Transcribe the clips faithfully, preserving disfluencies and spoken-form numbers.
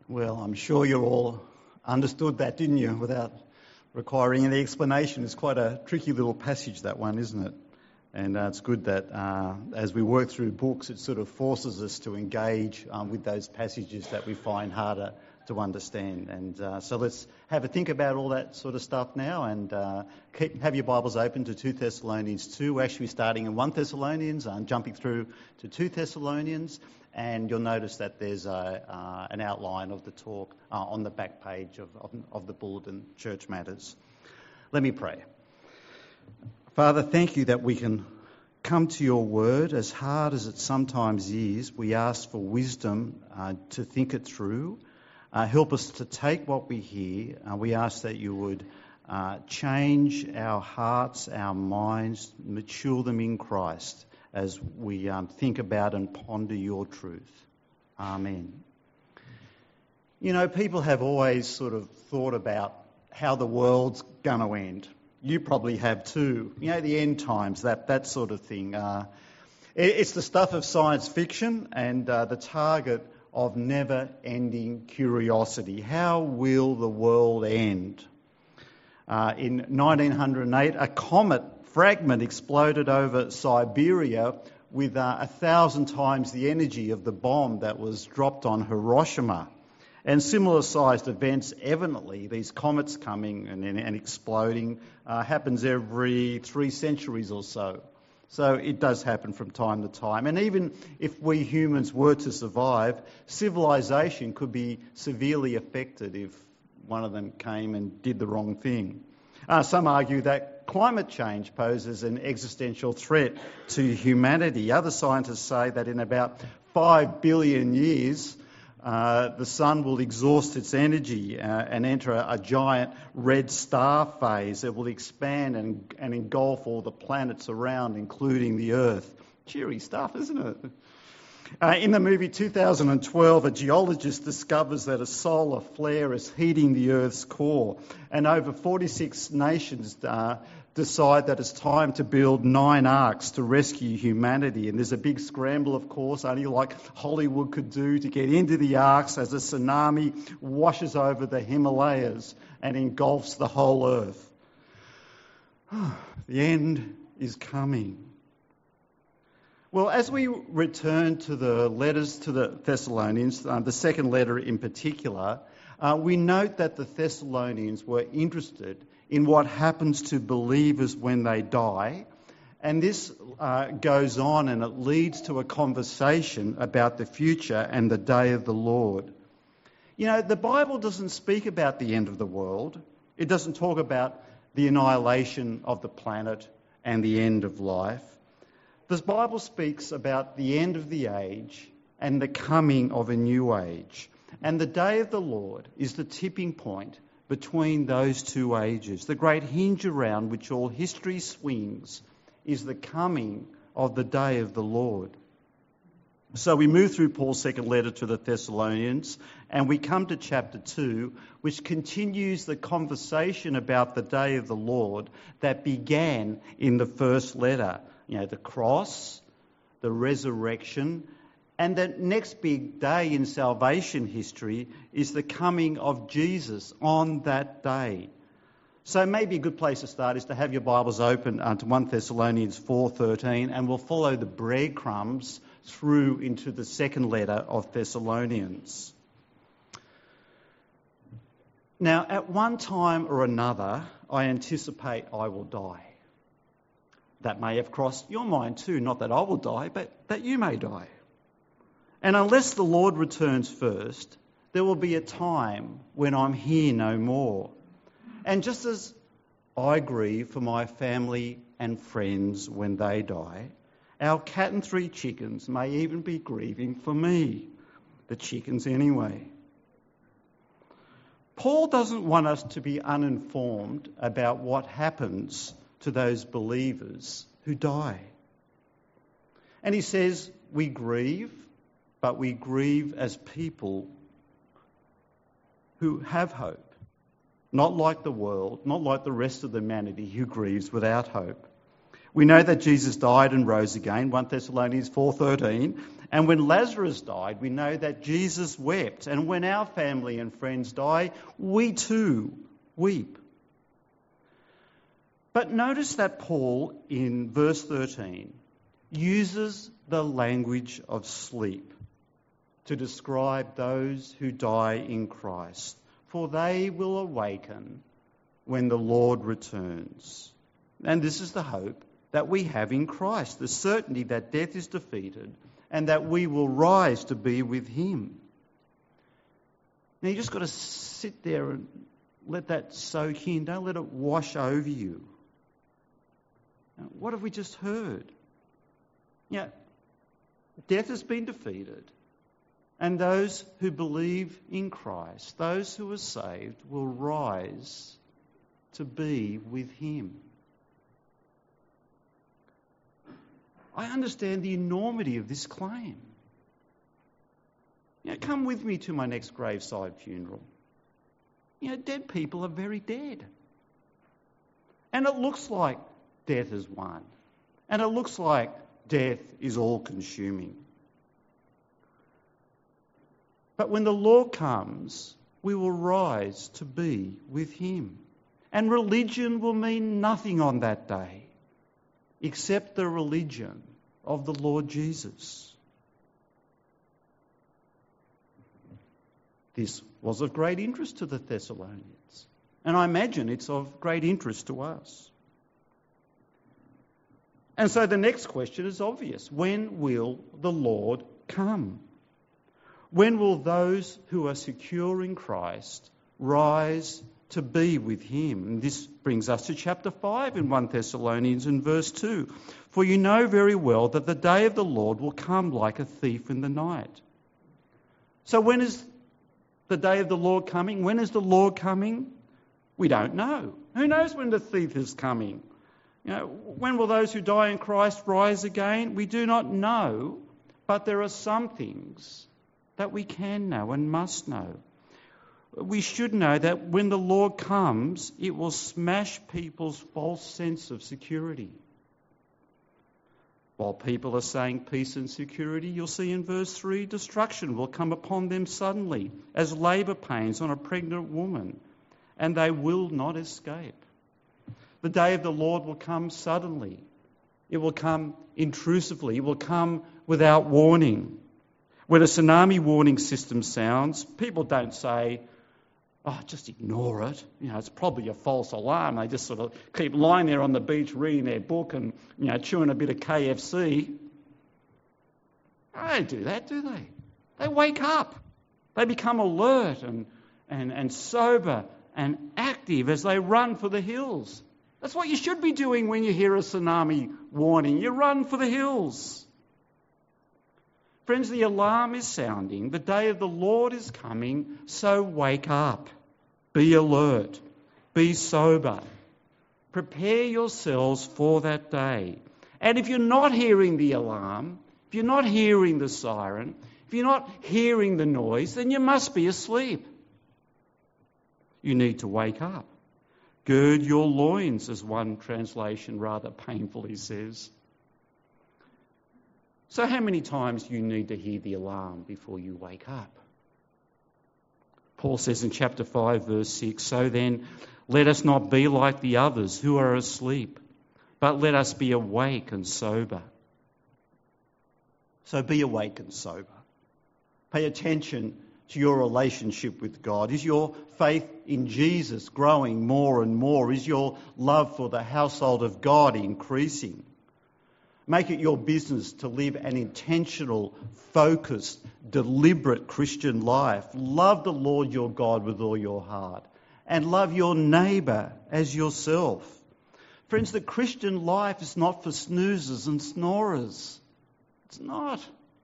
Well, I'm sure you all understood that, didn't you, without requiring any explanation. It's quite a tricky little passage, that one, isn't it? And uh, it's good that uh, as we work through books, it sort of forces us to engage um, with those passages that we find harder to understand. And uh, so let's have a think about all that sort of stuff now, and uh, keep, have your Bibles open to Second Thessalonians two. We're actually starting in First Thessalonians and jumping through to Second Thessalonians, and you'll notice that there's a, uh, an outline of the talk uh, on the back page of, of, of the bulletin, Church Matters. Let me pray. Father, thank you that we can come to your word, as hard as it sometimes is. We ask for wisdom uh, to think it through. Uh, help us to take what we hear. Uh, we ask that you would uh, change our hearts, our minds, mature them in Christ as we um, think about and ponder your truth. Amen. You know, people have always sort of thought about how the world's going to end. You probably have too. You know, the end times, that, that sort of thing. Uh, it, it's the stuff of science fiction and uh, the target of never-ending curiosity. How will the world end? Uh, in nineteen oh eight, a comet fragment exploded over Siberia with uh, a thousand times the energy of the bomb that was dropped on Hiroshima. And similar-sized events, evidently, these comets coming and, and, and exploding, uh, happens every three centuries or so. So it does happen from time to time. And even if we humans were to survive, civilization could be severely affected if one of them came and did the wrong thing. Uh, some argue that climate change poses an existential threat to humanity. Other scientists say that in about five billion years, Uh, the sun will exhaust its energy uh, and enter a, a giant red star phase. It will expand and, and engulf all the planets around, including the Earth. Cheery stuff, isn't it? Uh, in the movie two thousand twelve, a geologist discovers that a solar flare is heating the Earth's core, and over forty-six nations uh, decide that it's time to build nine arks to rescue humanity. And there's a big scramble, of course, only like Hollywood could do, to get into the arks as a tsunami washes over the Himalayas and engulfs the whole Earth. The end is coming. Well, as we return to the letters to the Thessalonians, uh, the second letter in particular, uh, we note that the Thessalonians were interested in what happens to believers when they die. And this uh, goes on and it leads to a conversation about the future and the day of the Lord. You know, the Bible doesn't speak about the end of the world. It doesn't talk about the annihilation of the planet and the end of life. The Bible speaks about the end of the age and the coming of a new age. And the day of the Lord is the tipping point between those two ages. The great hinge around which all history swings is the coming of the day of the Lord. So we move through Paul's second letter to the Thessalonians, and we come to chapter two, which continues the conversation about the day of the Lord that began in the first letter. You know, the cross, the resurrection, and the next big day in salvation history is the coming of Jesus on that day. So maybe a good place to start is to have your Bibles open uh, to First Thessalonians four thirteen, and we'll follow the breadcrumbs through into the second letter of Thessalonians. Now, at one time or another, I anticipate I will die. That may have crossed your mind too, not that I will die, but that you may die. And unless the Lord returns first, there will be a time when I'm here no more. And just as I grieve for my family and friends when they die, our cat and three chickens may even be grieving for me. The chickens anyway. Paul doesn't want us to be uninformed about what happens to those believers who die. And he says we grieve, but we grieve as people who have hope. Not like the world, not like the rest of humanity who grieves without hope. We know that Jesus died and rose again, First Thessalonians four thirteen. And when Lazarus died, we know that Jesus wept. And when our family and friends die, we too weep. But notice that Paul, in verse thirteen, uses the language of sleep to describe those who die in Christ, for they will awaken when the Lord returns. And this is the hope that we have in Christ, the certainty that death is defeated and that we will rise to be with him. Now you just got to sit there and let that soak in. Don't let it wash over you. Now, what have we just heard? Yeah, death has been defeated, and those who believe in Christ, those who are saved, will rise to be with him. I understand the enormity of this claim. You know, come with me to my next graveside funeral. You know, dead people are very dead. And it looks like death has won. And it looks like death is all-consuming. But when the Lord comes, we will rise to be with him. And religion will mean nothing on that day except the religion of the Lord Jesus. This was of great interest to the Thessalonians, and I imagine it's of great interest to us. And so the next question is obvious. When will the Lord come? When will those who are secure in Christ rise to be with him? And this brings us to chapter five in First Thessalonians in verse two. For you know very well that the day of the Lord will come like a thief in the night. So when is the day of the Lord coming? When is the Lord coming? We don't know. Who knows when the thief is coming? You know, when will those who die in Christ rise again? We do not know, but there are some things that we can know and must know. We should know that when the Lord comes, it will smash people's false sense of security. While people are saying peace and security, you'll see in verse three, destruction will come upon them suddenly, as labour pains on a pregnant woman, and they will not escape. The day of the Lord will come suddenly. It will come intrusively. It will come without warning. When a tsunami warning system sounds, people don't say, oh, just ignore it. You know, it's probably a false alarm. They just sort of keep lying there on the beach reading their book and, you know, chewing a bit of K F C. They don't do that, do they? They wake up. They become alert and, and, and sober and active as they run for the hills. That's what you should be doing when you hear a tsunami warning. You run for the hills. Friends, the alarm is sounding. The day of the Lord is coming, so wake up. Be alert. Be sober. Prepare yourselves for that day. And if you're not hearing the alarm, if you're not hearing the siren, if you're not hearing the noise, then you must be asleep. You need to wake up. Gird your loins, as one translation rather painfully says. So how many times do you need to hear the alarm before you wake up? Paul says in chapter five, verse six, so then let us not be like the others who are asleep, but let us be awake and sober. So be awake and sober. Pay attention to your relationship with God. Is your faith in Jesus growing more and more? Is your love for the household of God increasing? Make it your business to live an intentional, focused, deliberate Christian life. Love the Lord your God with all your heart and love your neighbour as yourself. Friends, the Christian life is not for snoozers and snorers. It's not.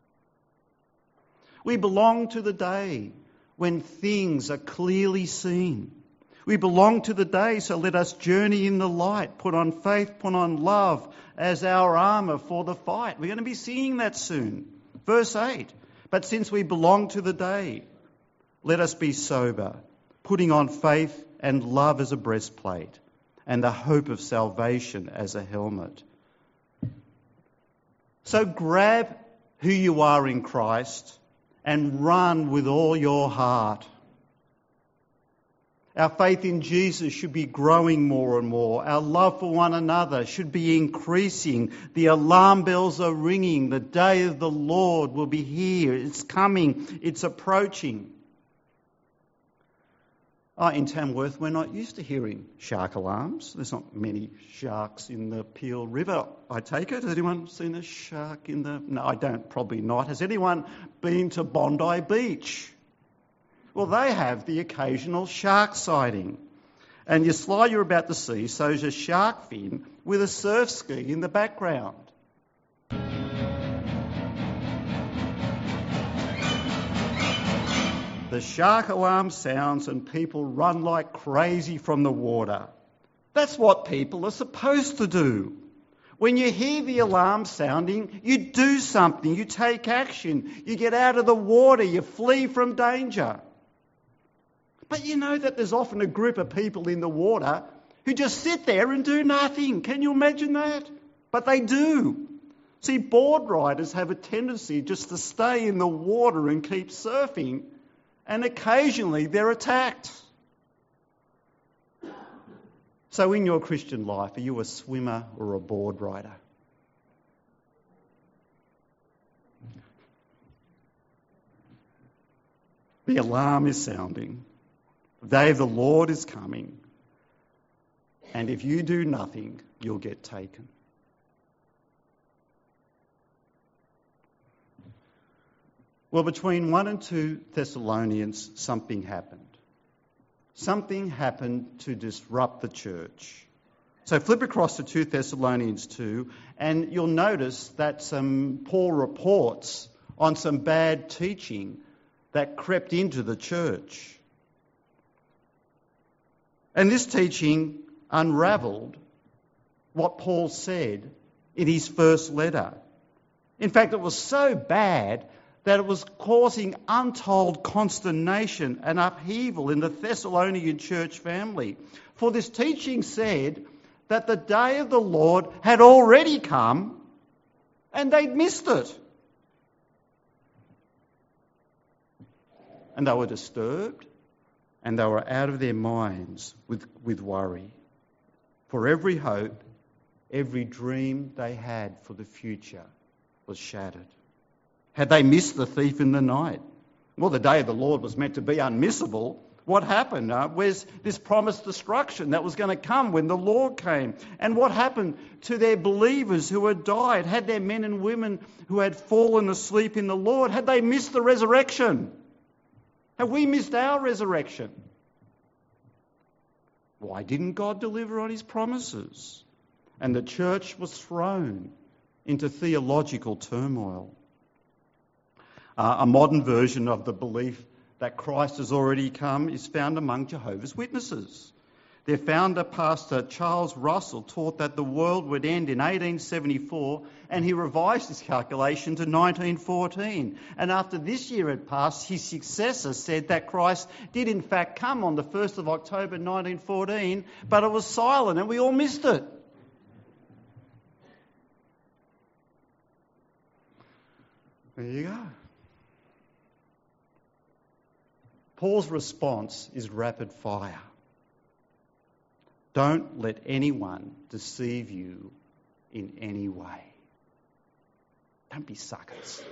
We belong to the day when things are clearly seen. We belong to the day, so let us journey in the light, put on faith, put on love as our armour for the fight. We're going to be seeing that soon. Verse eight, but since we belong to the day, let us be sober, putting on faith and love as a breastplate, and the hope of salvation as a helmet. So grab who you are in Christ and run with all your heart. Our faith in Jesus should be growing more and more. Our love for one another should be increasing. The alarm bells are ringing. The day of the Lord will be here. It's coming. It's approaching. Oh, in Tamworth, we're not used to hearing shark alarms. There's not many sharks in the Peel River, I take it. Has anyone seen a shark in the... No, I don't, probably not. Has anyone been to Bondi Beach? Well, they have the occasional shark sighting. And your slide you're about to see shows a shark fin with a surf ski in the background. The shark alarm sounds and people run like crazy from the water. That's what people are supposed to do. When you hear the alarm sounding, you do something, you take action, you get out of the water, you flee from danger. But you know that there's often a group of people in the water who just sit there and do nothing. Can you imagine that? But they do. See, board riders have a tendency just to stay in the water and keep surfing. And occasionally they're attacked. So in your Christian life, are you a swimmer or a board rider? The alarm is sounding. The day of the Lord is coming. And if you do nothing, you'll get taken. Well, between one and two Thessalonians, something happened. Something happened to disrupt the church. So flip across to two Thessalonians two, and you'll notice that some Paul reports on some bad teaching that crept into the church. And this teaching unravelled what Paul said in his first letter. In fact, it was so bad that it was causing untold consternation and upheaval in the Thessalonian church family. For this teaching said that the day of the Lord had already come and they'd missed it. And they were disturbed and they were out of their minds with, with worry. For every hope, every dream they had for the future was shattered. Had they missed the thief in the night? Well, the day of the Lord was meant to be unmissable. What happened? Uh, where's this promised destruction that was going to come when the Lord came? And what happened to their believers who had died? Had their men and women who had fallen asleep in the Lord, had they missed the resurrection? Have we missed our resurrection? Why didn't God deliver on his promises? And the church was thrown into theological turmoil. Uh, a modern version of the belief that Christ has already come is found among Jehovah's Witnesses. Their founder, Pastor Charles Russell, taught that the world would end in eighteen seventy-four, and he revised his calculation to nineteen fourteen. And after this year had passed, his successor said that Christ did in fact come on the first of October nineteen fourteen, but it was silent and we all missed it. There you go. Paul's response is rapid fire. Don't let anyone deceive you in any way. Don't be suckers.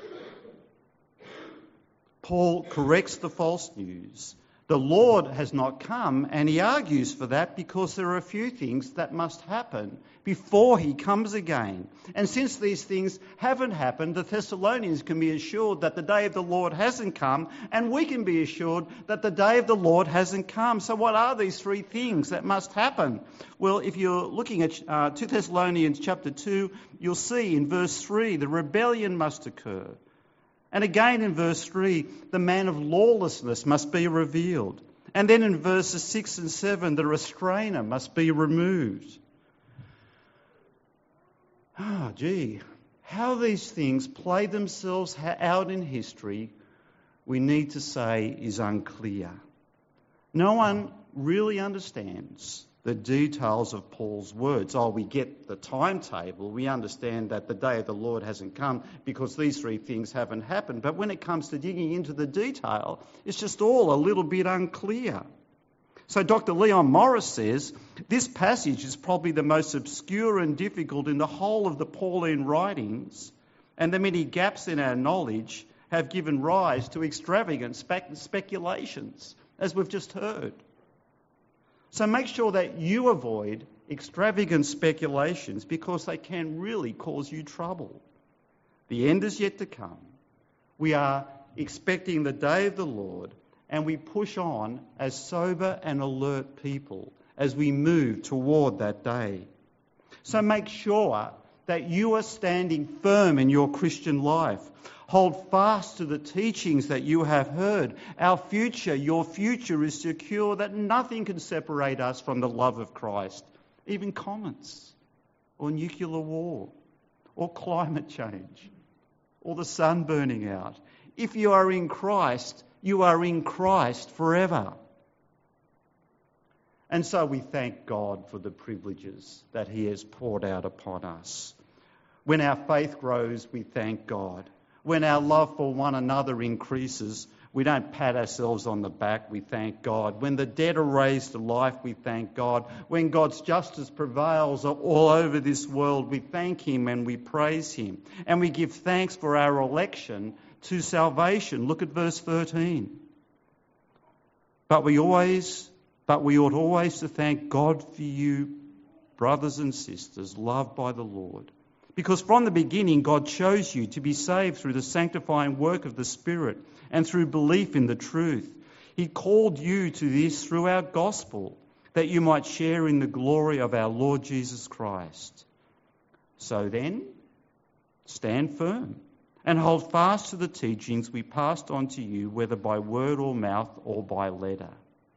Paul corrects the false news. The Lord has not come, and he argues for that because there are a few things that must happen before he comes again. And since these things haven't happened, the Thessalonians can be assured that the day of the Lord hasn't come, and we can be assured that the day of the Lord hasn't come. So what are these three things that must happen? Well, if you're looking at uh, two Thessalonians chapter two, you'll see in verse three, the rebellion must occur. And again in verse three, the man of lawlessness must be revealed. And then in verses six and seven, the restrainer must be removed. Ah, oh, gee, how these things play themselves out in history, we need to say is unclear. No one really understands the details of Paul's words. Oh, we get the timetable. We understand that the day of the Lord hasn't come because these three things haven't happened. But when it comes to digging into the detail, it's just all a little bit unclear. So Doctor Leon Morris says, this passage is probably the most obscure and difficult in the whole of the Pauline writings, and the many gaps in our knowledge have given rise to extravagant spec- speculations, as we've just heard. So make sure that you avoid extravagant speculations because they can really cause you trouble. The end is yet to come. We are expecting the day of the Lord, and we push on as sober and alert people as we move toward that day. So make sure that you are standing firm in your Christian life. Hold fast to the teachings that you have heard. Our future, your future is secure, that nothing can separate us from the love of Christ, even comets, or nuclear war, or climate change, or the sun burning out. If you are in Christ, you are in Christ forever. And so we thank God for the privileges that He has poured out upon us. When our faith grows, we thank God. When our love for one another increases, we don't pat ourselves on the back, we thank God. When the dead are raised to life, we thank God. When God's justice prevails all over this world, we thank Him and we praise Him. And we give thanks for our election to salvation. Look at verse thirteen. But we always, but we ought always to thank God for you, brothers and sisters, loved by the Lord. Because from the beginning, God chose you to be saved through the sanctifying work of the Spirit and through belief in the truth. He called you to this through our gospel, that you might share in the glory of our Lord Jesus Christ. So then, stand firm and hold fast to the teachings we passed on to you, whether by word or mouth or by letter.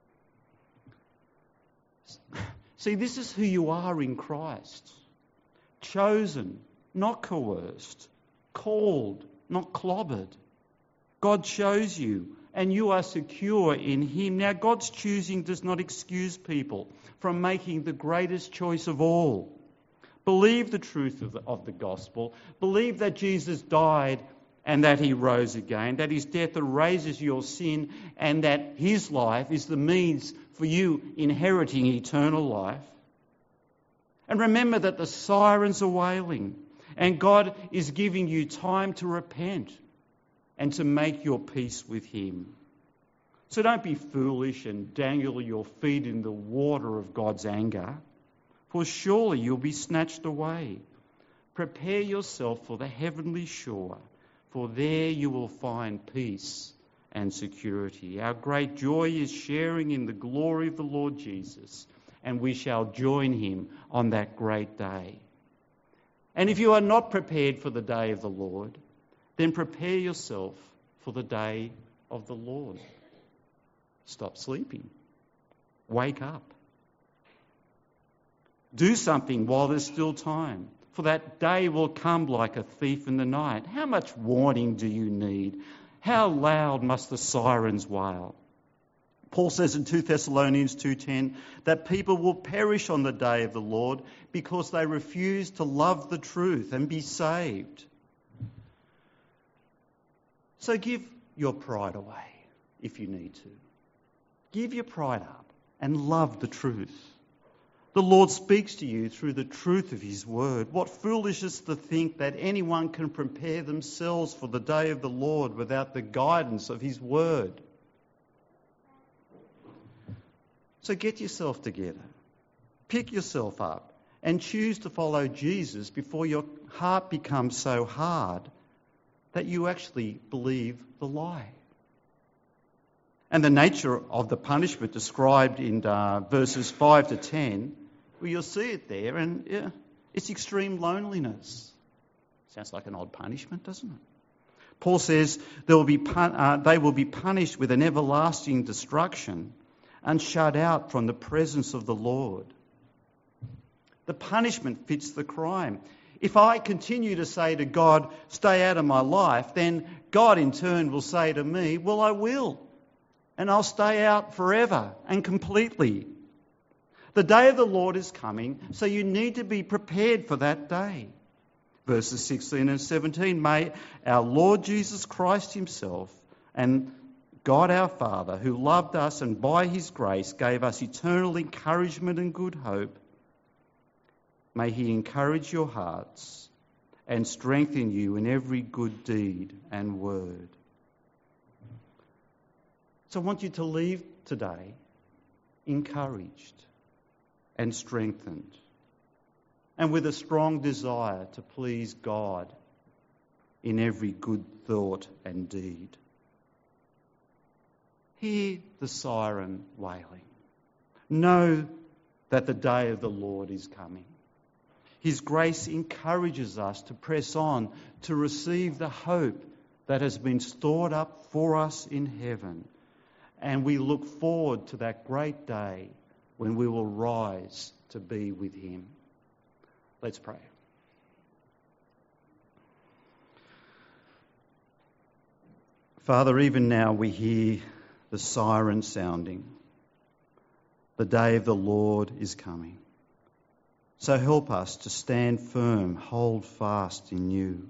See, this is who you are in Christ. Chosen, not coerced. Called, not clobbered. God chose you, and you are secure in Him. Now, God's choosing does not excuse people from making the greatest choice of all. Believe the truth of the, of the gospel. Believe that Jesus died and that He rose again, that His death erases your sin, and that His life is the means for you inheriting eternal life. And remember that the sirens are wailing, and God is giving you time to repent and to make your peace with Him. So don't be foolish and dangle your feet in the water of God's anger, for surely you'll be snatched away. Prepare yourself for the heavenly shore, for there you will find peace and security. Our great joy is sharing in the glory of the Lord Jesus, and we shall join Him on that great day. And if you are not prepared for the day of the Lord, then prepare yourself for the day of the Lord. Stop sleeping. Wake up. Do something while there's still time, for that day will come like a thief in the night. How much warning do you need? How loud must the sirens wail? Paul says in two Thessalonians two ten that people will perish on the day of the Lord because they refuse to love the truth and be saved. So give your pride away if you need to. Give your pride up and love the truth. The Lord speaks to you through the truth of His word. What foolishness to think that anyone can prepare themselves for the day of the Lord without the guidance of His word. So get yourself together, pick yourself up, and choose to follow Jesus before your heart becomes so hard that you actually believe the lie. And the nature of the punishment described in uh, verses five to ten, well, you'll see it there, and yeah, it's extreme loneliness. Sounds like an odd punishment, doesn't it? Paul says there will be pun- uh, they will be punished with an everlasting destruction and shut out from the presence of the Lord. The punishment fits the crime. If I continue to say to God, stay out of my life, then God in turn will say to me, well, I will. And I'll stay out forever and completely. The day of the Lord is coming, so you need to be prepared for that day. Verses sixteen and seventeen, may our Lord Jesus Christ himself and God our Father, who loved us and by his grace gave us eternal encouragement and good hope, may he encourage your hearts and strengthen you in every good deed and word. So I want you to leave today encouraged and strengthened, and with a strong desire to please God in every good thought and deed. Hear the siren wailing. Know that the day of the Lord is coming. His grace encourages us to press on, to receive the hope that has been stored up for us in heaven. And we look forward to that great day when we will rise to be with him. Let's pray. Father, even now we hear the siren sounding. The day of the Lord is coming. So help us to stand firm, hold fast in you.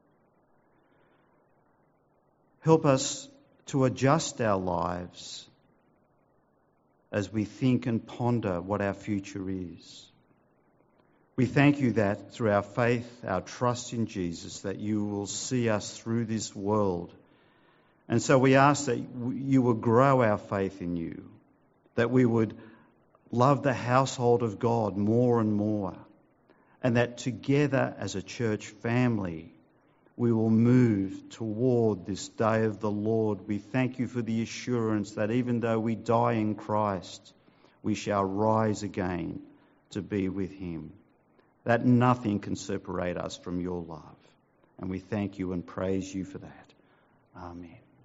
Help us to adjust our lives as we think and ponder what our future is. We thank you that through our faith, our trust in Jesus, that you will see us through this world. And so we ask that you would grow our faith in you, that we would love the household of God more and more, and that together as a church family, we will move toward this day of the Lord. We thank you for the assurance that even though we die in Christ, we shall rise again to be with him, that nothing can separate us from your love. And we thank you and praise you for that. Amen.